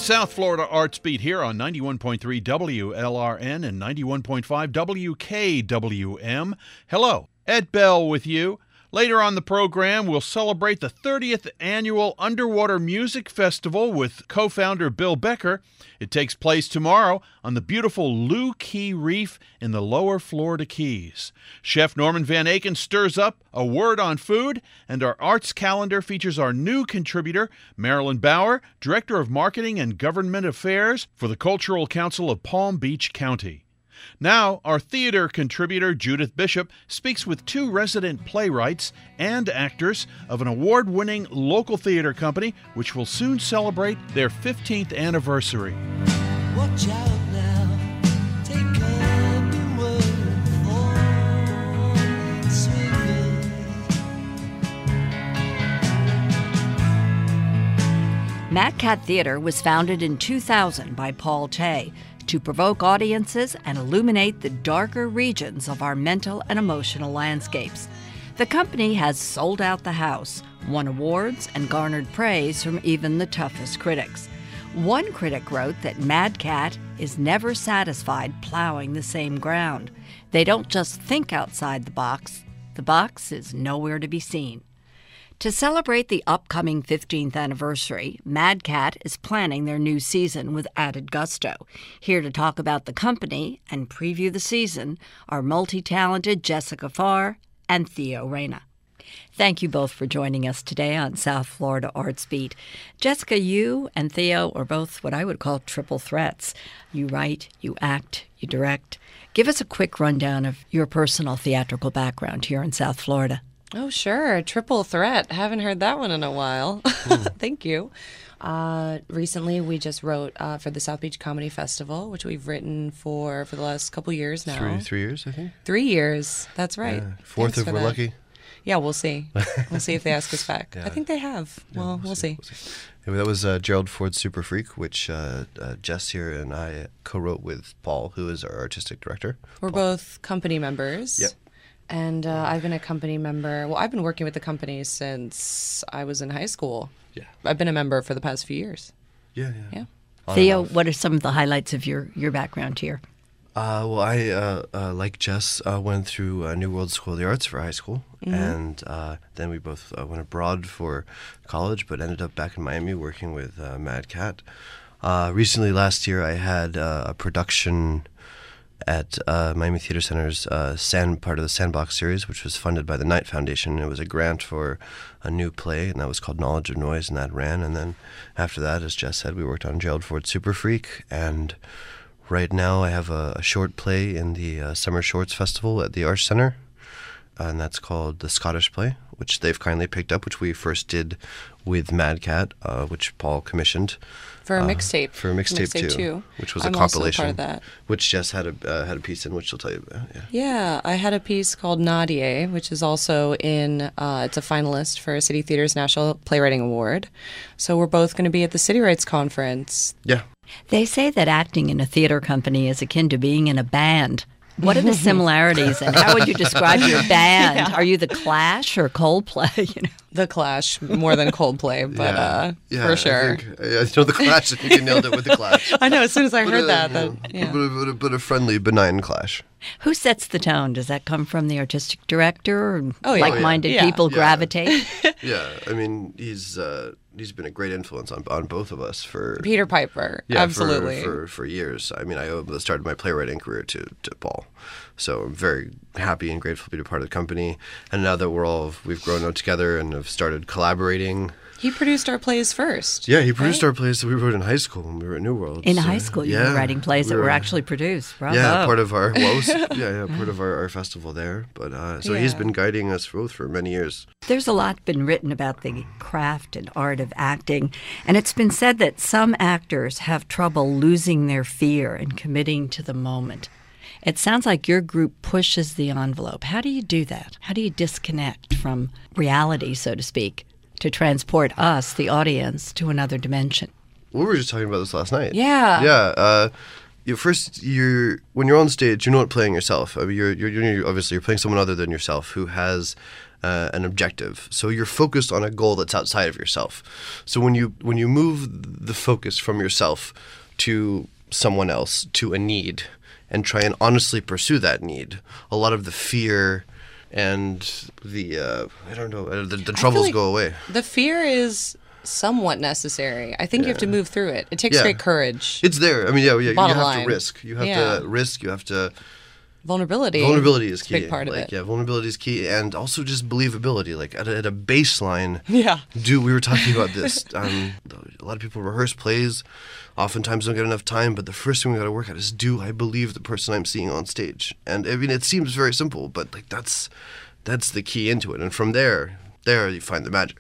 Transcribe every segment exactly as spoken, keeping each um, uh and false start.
South Florida Arts Beat here on ninety-one point three W L R N and ninety-one point five W K W M. Hello, Ed Bell with you. Later on the program, we'll celebrate the thirtieth Annual Underwater Music Festival with co-founder Bill Becker. It takes place tomorrow on the beautiful Looe Key Reef in the lower Florida Keys. Chef Norman Van Aken stirs up a word on food, and our arts calendar features our new contributor, Marilyn Bauer, Director of Marketing and Government Affairs for the Cultural Council of Palm Beach County. Now, our theater contributor, Judith Bishop, speaks with two resident playwrights and actors of an award-winning local theater company, which will soon celebrate their fifteenth anniversary. Watch out now, take up the word for swivel. Mad Cat Theater was founded in two thousand by Paul Tay to provoke audiences and illuminate the darker regions of our mental and emotional landscapes. The company has sold out the house, won awards, and garnered praise from even the toughest critics. One critic wrote that Mad Cat is never satisfied plowing the same ground. They don't just think outside the box. The box is nowhere to be seen. To celebrate the upcoming fifteenth anniversary, Mad Cat is planning their new season with added gusto. Here to talk about the company and preview the season are multi-talented Jessica Farr and Theo Reyna. Thank you both for joining us today on South Florida Arts Beat. Jessica, you and Theo are both what I would call triple threats. You write, you act, you direct. Give us a quick rundown of your personal theatrical background here in South Florida. Oh, sure. Triple threat. Haven't heard that one in a while. Thank you. Uh, recently, we just wrote uh, for the South Beach Comedy Festival, which we've written for for the last couple years now. Three, three years, I think. Three years. That's right. Yeah. Fourth Thanks if we're that. lucky. Yeah, we'll see. We'll see if they ask us back. Yeah. I think they have. Yeah, well, we'll, we'll see. see. We'll see. Yeah, that was uh, Gerald Ford's Super Freak, which uh, uh, Jess here and I co-wrote with Paul, who is our artistic director. We're Paul. both company members. Yep. And uh, I've been a company member. Well, I've been working with the company since I was in high school. Yeah. I've been a member for the past few years. Yeah, yeah. Yeah. On Theo, and off. what are some of the highlights of your, your background here? Uh, well, I, uh, uh, like Jess, uh, went through uh, New World School of the Arts for high school, Mm-hmm. and uh, then we both uh, went abroad for college, but ended up back in Miami working with uh, Mad Cat. Uh, recently, last year, I had uh, a production at uh, Miami Theater Center's uh, Sand part of the Sandbox series, which was funded by the Knight Foundation. It was a grant for a new play, and that was called Knowledge of Noise, and that ran. And then after that, as Jess said, we worked on Gerald Ford's Super Freak, and right now I have a, a short play in the uh, Summer Shorts Festival at the Arts Center, and that's called The Scottish Play, which they've kindly picked up, which we first did with Mad Cat, uh, which Paul commissioned. For a Uh, mixtape. for a mixtape, Mixtape too, two. which was I'm a also compilation, part of that. which Jess had a uh, had a piece in, which she'll tell you about. Yeah. Yeah, I had a piece called Nadia, which is also in, uh, it's a finalist for City Theater's National Playwriting Award. So we're both going to be at the City Rights Conference. Yeah. They say that acting in a theater company is akin to being in a band. What are the similarities, and how would you describe your band? Yeah. Are you the Clash or Coldplay? You know, The Clash, more than Coldplay, but yeah. uh, yeah, for sure. I, think, I know the Clash. I think you nailed it with the Clash. I know, as soon as I But heard a, that, you that know, yeah. but, a, but, a, but a friendly, benign Clash. who sets the tone? Does that come from the artistic director? Or Oh, yeah. like-minded Yeah. people Yeah. gravitate? Yeah, I mean, he's uh, he's been a great influence on on both of us for Peter Piper, yeah, absolutely. for, for for years. I mean, I owe the start of my playwriting career to to Paul, so I'm very happy and grateful to be a part of the company. And now that we're all we've grown up together and have started collaborating. He produced our plays first. Yeah, he produced right? our plays that we wrote in high school when we were at New World. In so, high school, you yeah, were writing plays we that were actually produced. Bravo. Yeah, part of our well, it was- yeah, yeah, part of our, our festival there. But uh, so he's Yeah. been guiding us both for many years. There's a lot been written about the craft and art of acting, and it's been said that some actors have trouble losing their fear and committing to the moment. It sounds like your group pushes the envelope. How do you do that? How do you disconnect from reality, so to speak, to transport us, the audience, to another dimension? We were just talking about this last night. Yeah. Yeah. Uh, you first, you're when you're on stage, you're not playing yourself. I mean, you're, you're you're obviously you're playing someone other than yourself who has uh, an objective. So you're focused on a goal that's outside of yourself. So when you when you move the focus from yourself to someone else, to a need, and try and honestly pursue that need, a lot of the fear and the uh, I don't know uh, the, the troubles like go away. The fear is somewhat necessary. I think you have to move through it. It takes Yeah. great courage. It's there. I mean, yeah, yeah you Bottom have line. to risk. You have Yeah. to risk. You have to. Vulnerability. Vulnerability is a key. big part of like, it. Yeah, vulnerability is key, and also just believability. Like at a, at a baseline. Yeah. Do we were talking about this? Um, a lot of people rehearse plays, oftentimes don't get enough time. But the first thing we got to work at is: do I believe the person I'm seeing on stage? And I mean, it seems very simple, but like that's that's the key into it. And from there, there you find the magic.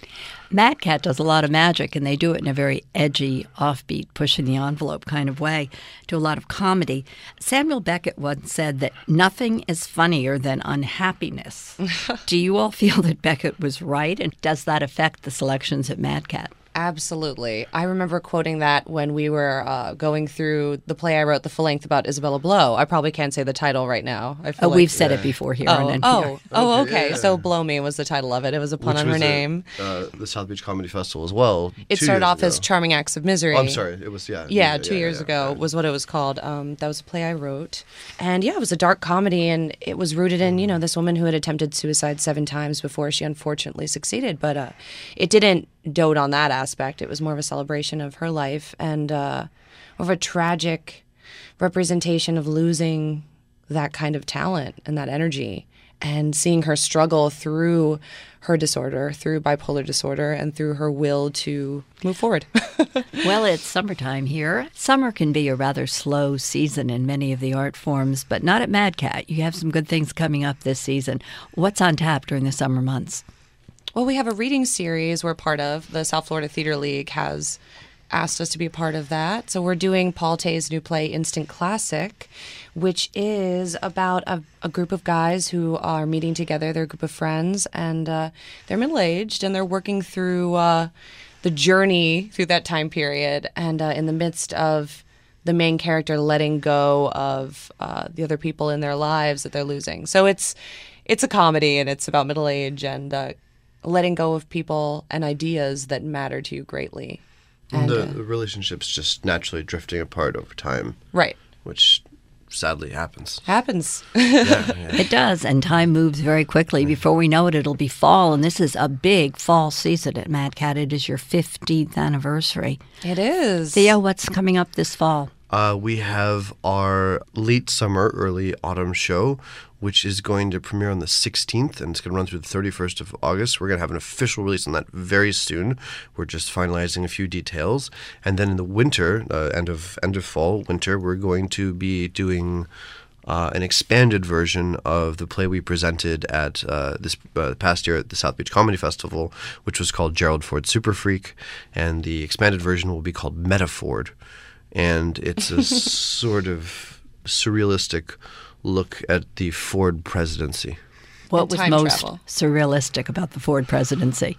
Mad Cat does a lot of magic, and they do it in a very edgy, offbeat, pushing the envelope kind of way. Do a lot of comedy. Samuel Beckett once said that nothing is funnier than unhappiness. Do you all feel that Beckett was right, and does that affect the selections at Mad Cat? Absolutely. I remember quoting that when we were uh, going through the play I wrote, The Full Length, about Isabella Blow. I probably can't say the title right now. I feel Oh, like- we've said it before here on Oh, N P R. oh, oh, Okay, okay. yeah. So Blow Me was the title of it. It was a pun Which on her was at, name. uh, the South Beach Comedy Festival as well. It two started years off as ago. Charming Acts of Misery. Oh, I'm sorry. It was yeah. Yeah, two years yeah, ago yeah. was what it was called. Um, that was a play I wrote. And yeah, it was a dark comedy, and it was rooted in, you know, this woman who had attempted suicide seven times before she unfortunately succeeded. But uh, it didn't dote on that aspect. It was more of a celebration of her life and uh, of a tragic representation of losing that kind of talent and that energy, and seeing her struggle through her disorder, through bipolar disorder, and through her will to move forward. Well, it's summertime here. Summer can be a rather slow season in many of the art forms, but not at Mad Cat. You have some good things coming up this season. What's on tap during the summer months? Well, we have a reading series we're part of. The South Florida Theater League has asked us to be a part of that. So we're doing Paul Tay's new play, Instant Classic, which is about a, a group of guys who are meeting together. They're a group of friends, and uh, they're middle-aged, and they're working through uh, the journey through that time period. And uh, in the midst of the main character letting go of uh, the other people in their lives that they're losing. So it's it's a comedy, and it's about middle age and uh, letting go of people and ideas that matter to you greatly. And And, the, uh, the relationship's just naturally drifting apart over time, right. which sadly happens. Happens. It does, and time moves very quickly. Before we know it, it'll be fall, and this is a big fall season at Mad Cat. It is your fifteenth anniversary. It is. Theo, what's coming up this fall? Uh, we have our late summer, early autumn show, which is going to premiere on the sixteenth, and it's going to run through the thirty-first of August. We're going to have an official release on that very soon. We're just finalizing a few details. And then in the winter, uh, end of end of fall, winter, we're going to be doing uh, an expanded version of the play we presented at uh, this uh, past year at the South Beach Comedy Festival, which was called Gerald Ford Super Freak. And the expanded version will be called Metaford. And it's a sort of surrealistic look at the Ford presidency. What And was time most travel. surrealistic about the Ford presidency?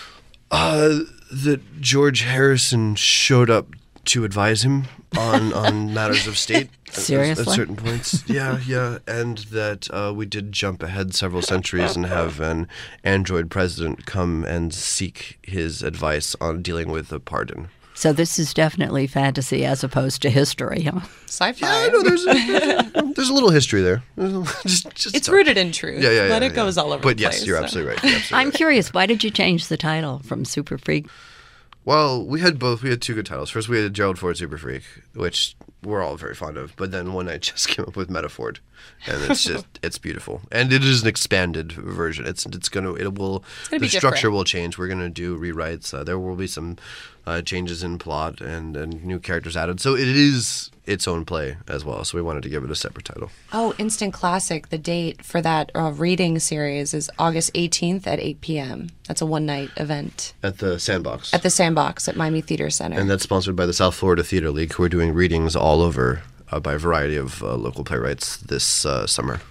Uh, that George Harrison showed up to advise him on, on matters of state. at- Seriously? At certain points. Yeah, yeah. And that uh, we did jump ahead several centuries and have an android president come and seek his advice on dealing with a pardon. So this is definitely fantasy as opposed to history, huh? Sci-fi. Yeah, no, there's a, there's a little history there. There's a- just, just It's stuff. rooted in truth. Yeah, yeah, yeah. But it yeah. goes all over But the yes, place. you're so. absolutely right. You're absolutely I'm right. curious, why did you change the title from Super Freak? Well, we had both. We had two good titles. First, we had Gerald Ford Super Freak, which we're all very fond of. But then one night just came up with Metaford, and it's just it's beautiful. And it is an expanded version. It's it's gonna it will gonna the be structure different. will change. We're gonna do rewrites. Uh, there will be some uh, changes in plot and and new characters added. So it is its own play as well. So we wanted to give it a separate title. Oh, Instant Classic. The date for that uh, reading series is August eighteenth at eight p.m. That's a one-night event At the Sandbox. at the Sandbox at Miami Theater Center. And that's sponsored by the South Florida Theater League, who are doing readings all over uh, by a variety of uh, local playwrights this uh, summer.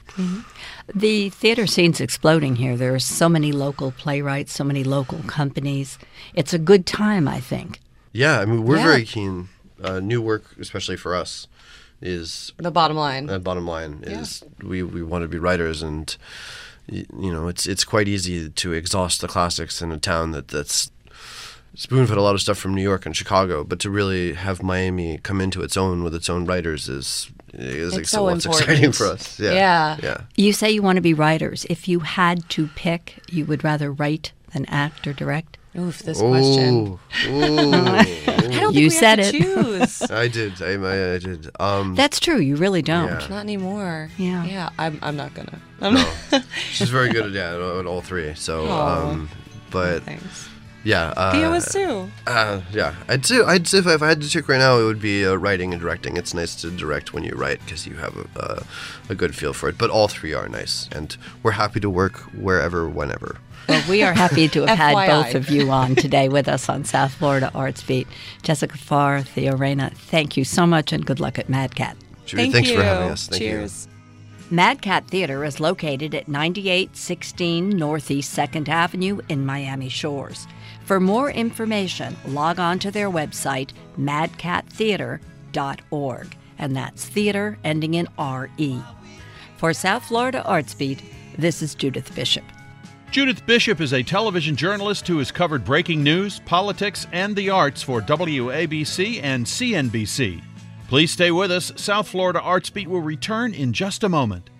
The theater scene's exploding here. There are so many local playwrights, so many local companies. It's a good time, I think. Yeah, I mean, we're Yeah. very keen. Uh, new work, especially for us, is the bottom line. uh, bottom line is we, we want to be writers, and y- you know, it's it's quite easy to exhaust the classics in a town that that's spoon-fed a lot of stuff from New York and Chicago, but to really have Miami come into its own with its own writers is is It's ex- so what's important. exciting for us. Yeah, Yeah. yeah. You say you want to be writers. If you had to pick, you would rather write than act or direct? Oof, this question. Ooh, ooh, I don't You think we said have to it. choose. I did. I, I, I did. Um, That's true. You really don't. Yeah. Not anymore. Yeah. Yeah. I'm. I'm not gonna. I'm no, she's very good at yeah, at all three. So, Aw. um, but Thanks. yeah, uh, Theo is too. Uh, yeah, I'd say, I'd say if, if I had to pick right now, it would be uh, writing and directing. It's nice to direct when you write because you have a, uh, a good feel for it. But all three are nice, and we're happy to work wherever, whenever. Well, we are happy to have had F Y I. both of you on today with us on South Florida Arts Beat. Jessica Farr, Theo Reyna, thank you so much and good luck at Mad Cat. Judy, Thank thanks you. for having us. Thank Cheers. Mad Cat Theater is located at ninety-eight sixteen Northeast second Avenue in Miami Shores. For more information, log on to their website, mad cat theater dot org, and that's theater ending in R E. For South Florida Arts Beat, this is Judith Bishop. Judith Bishop is a television journalist who has covered breaking news, politics, and the arts for W A B C and C N B C. Please stay with us. South Florida Arts Beat will return in just a moment.